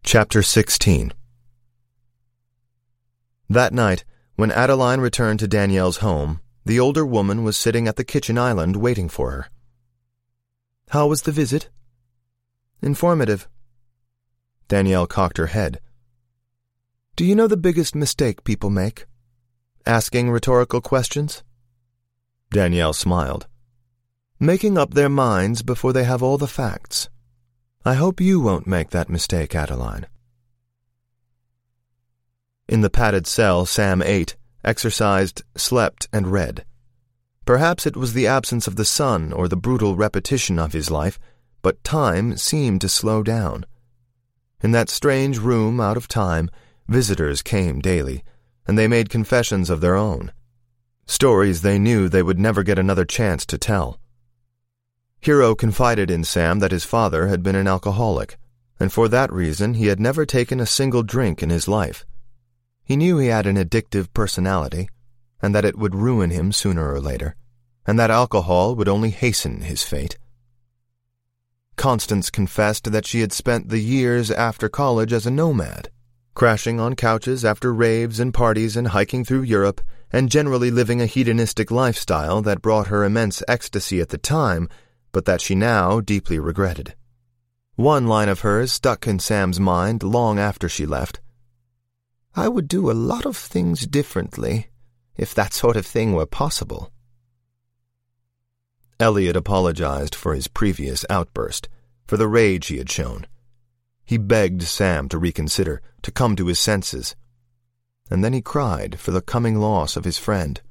Chapter 16. That night, when Adeline returned to Danielle's home, the older woman was sitting at the kitchen island waiting for her. "How was the visit?" "Informative." Danielle cocked her head. "Do you know the biggest mistake people make? Asking rhetorical questions?" Danielle smiled. "Making up their minds before they have all the facts. I hope you won't make that mistake, Adeline." In the padded cell, Sam ate, exercised, slept, and read. Perhaps it was the absence of the sun or the brutal repetition of his life, but time seemed to slow down. In that strange room out of time, visitors came daily, and they made confessions of their own. Stories they knew they would never get another chance to tell. Hero confided in Sam that his father had been an alcoholic, and for that reason he had never taken a single drink in his life. He knew he had an addictive personality, and that it would ruin him sooner or later, and that alcohol would only hasten his fate. Constance confessed that she had spent the years after college as a nomad, crashing on couches after raves and parties and hiking through Europe, and generally living a hedonistic lifestyle that brought her immense ecstasy at the time, but that she now deeply regretted. One line of hers stuck in Sam's mind long after she left. "I would do a lot of things differently, if that sort of thing were possible." Elliot apologized for his previous outburst, for the rage he had shown. He begged Sam to reconsider, to come to his senses. And then he cried for the coming loss of his friend.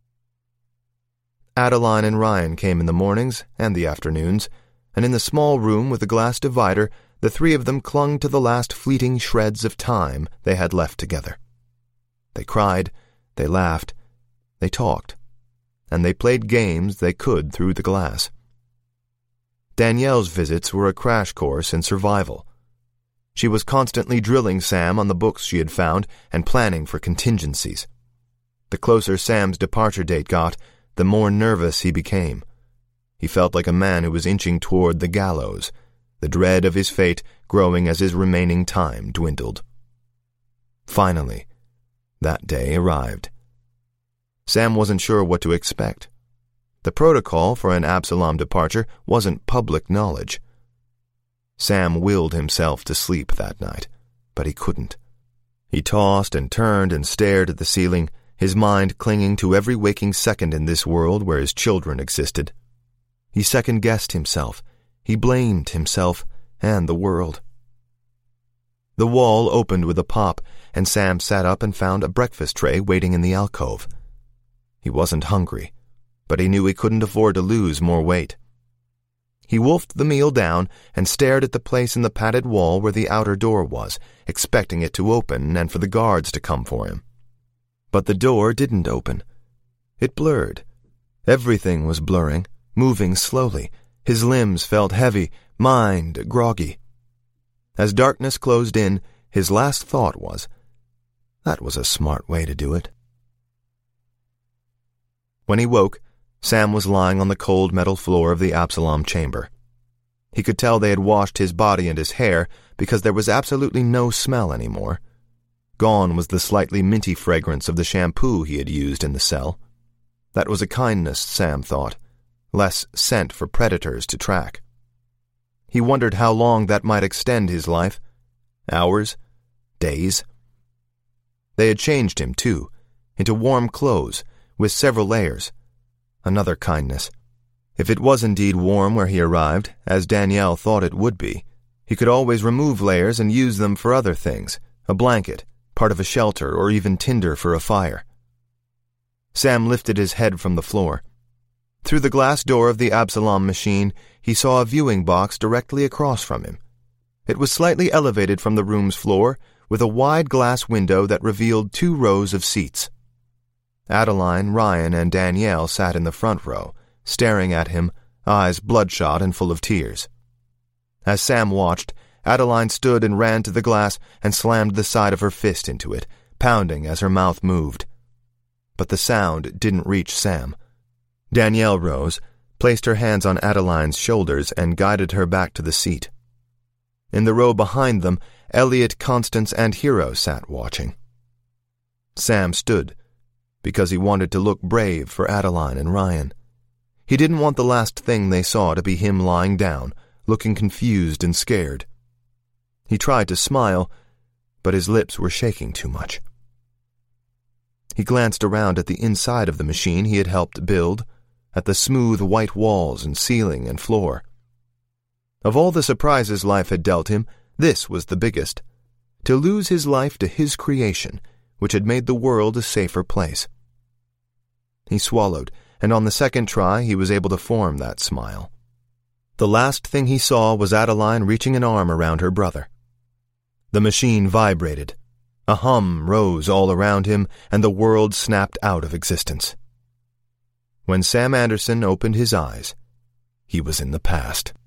Adeline and Ryan came in the mornings and the afternoons, and in the small room with the glass divider, the three of them clung to the last fleeting shreds of time they had left together. They cried, they laughed, they talked, and they played games they could through the glass. Danielle's visits were a crash course in survival. She was constantly drilling Sam on the books she had found and planning for contingencies. The closer Sam's departure date got, the more nervous he became. He felt like a man who was inching toward the gallows, the dread of his fate growing as his remaining time dwindled. Finally, that day arrived. Sam wasn't sure what to expect. The protocol for an Absalom departure wasn't public knowledge. Sam willed himself to sleep that night, but he couldn't. He tossed and turned and stared at the ceiling, his mind clinging to every waking second in this world where his children existed. He second-guessed himself. He blamed himself and the world. The wall opened with a pop, and Sam sat up and found a breakfast tray waiting in the alcove. He wasn't hungry, but he knew he couldn't afford to lose more weight. He wolfed the meal down and stared at the place in the padded wall where the outer door was, expecting it to open and for the guards to come for him. But the door didn't open. It blurred. Everything was blurring, moving slowly. His limbs felt heavy, mind groggy. As darkness closed in, his last thought was, that was a smart way to do it. When he woke, Sam was lying on the cold metal floor of the Absalom chamber. He could tell they had washed his body and his hair because there was absolutely no smell anymore. Gone was the slightly minty fragrance of the shampoo he had used in the cell. That was a kindness, Sam thought, less scent for predators to track. He wondered how long that might extend his life. Hours? Days? They had changed him, too, into warm clothes, with several layers. Another kindness. If it was indeed warm where he arrived, as Danielle thought it would be, he could always remove layers and use them for other things, a blanket, part of a shelter, or even tinder for a fire. Sam lifted his head from the floor. Through the glass door of the Absalom machine, he saw a viewing box directly across from him. It was slightly elevated from the room's floor, with a wide glass window that revealed 2 rows of seats. Adeline, Ryan, and Danielle sat in the front row, staring at him, eyes bloodshot and full of tears. As Sam watched, Adeline stood and ran to the glass and slammed the side of her fist into it, pounding as her mouth moved. But the sound didn't reach Sam. Danielle rose, placed her hands on Adeline's shoulders, and guided her back to the seat. In the row behind them, Elliot, Constance, and Hero sat watching. Sam stood, because he wanted to look brave for Adeline and Ryan. He didn't want the last thing they saw to be him lying down, looking confused and scared. He tried to smile, but his lips were shaking too much. He glanced around at the inside of the machine he had helped build, at the smooth white walls and ceiling and floor. Of all the surprises life had dealt him, this was the biggest. To lose his life to his creation, which had made the world a safer place. He swallowed, and on the second try he was able to form that smile. The last thing he saw was Adeline reaching an arm around her brother. The machine vibrated. A hum rose all around him, and the world snapped out of existence. When Sam Anderson opened his eyes, he was in the past.